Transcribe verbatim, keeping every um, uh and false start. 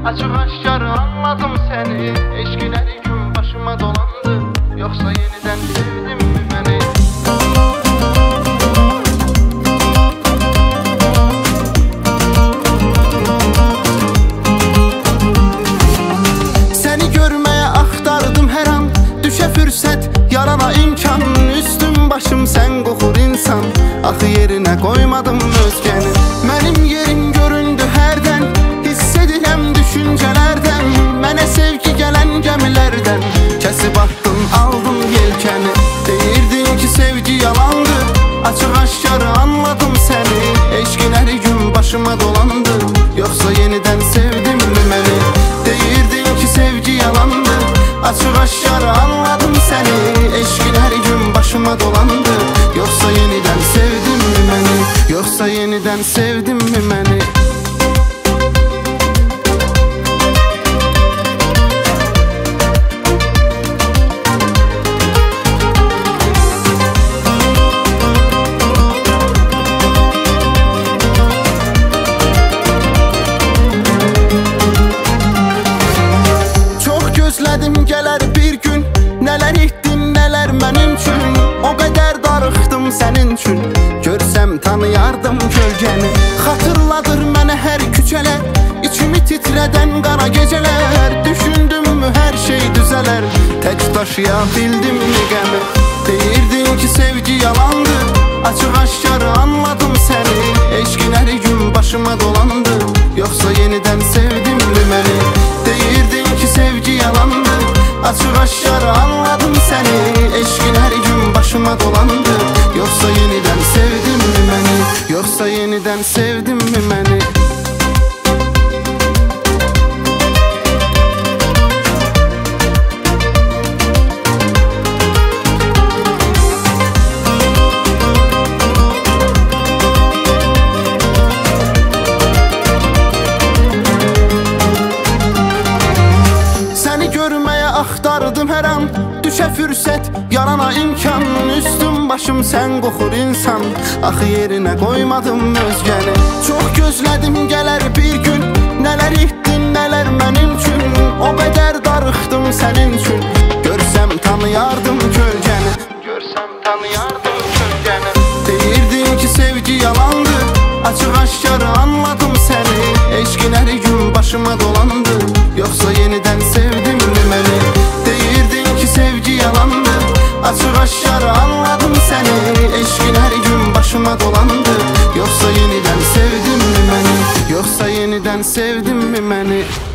Açıq aşkar anladım səni. Eşkiləri gün başıma dolandı. Yoxsa yenidən sevdim mi məni? Səni görməyə axtardım hər an. Düşə fürsət, yarana imkan. Üstüm başım sən qoxur insan. Axı yerinə qoymadım özgəni. Mənim yerim göründü hərdən. Hiss edirəm düşüncələrdən. Mənə sevgi gələn gəmilərdən. Kəsib attın, aldın yelkəni. Deyirdin ki sevgi yalandı. Açıq aşkar anladım səni. Eşkiləri gün başıma dolandı. Yoxsa yenidən sevdim mi məni? Deyirdin ki sevgi yalandı. Açıq aşkar anladım səni. Eşkiləri gün başıma dolandı. Yoxsa yenidən sevdim mi məni? Yoxsa yenidən sevdim mi məni? Gözlədim gələr bir gün. Nələr etdin, nələr mənim üçün. O qədər darıxdım sənin üçün. Görsəm tanıyardım kölgəni. Xatırladır mənə hər küçələr. İçimi titrədən qara gecələr. Düşündümmü hər şey düzələr. Tək daşıya bildimmi qəmi? Deyirdin ki sevgi yalandı. Açıq aşkar anladım səni. Eşkiləri gün başıma dolandı. Yoxsa yenidən sevdimmi məni? Deyirdin ki sevgi yalandı. Açıq aşkar anladım səni. Eşkin hər gün başıma dolandı. Yoxsa yenidən sevdin mi məni? Yoxsa yenidən sevdin mi məni? Axtardım hər an. Düşə fürsət, yarana imkan. Üstüm başım sən qoxur insan. Axı yerinə qoymadım özgəni. Çox gözlədim gələr bir gün. Nələr etdin, nələr mənim üçün. O qədər darıxdım sənin üçün. Görsəm tanıyardım kölgəni. Görsəm tanıyardım kölgəni. Deyirdin ki sevgi yalandı. Açıq aşkar anladım səni. Eşkiləri gün başıma dolandı. Yoxsa yenidən sevdim mi məni? Deyirdin ki sevgi yalandı. Açıq aşkar anladım səni. Eşkin hər gün başıma dolandı. Yoxsa yenidən sevdim mi məni? Yoxsa yenidən sevdim mi məni?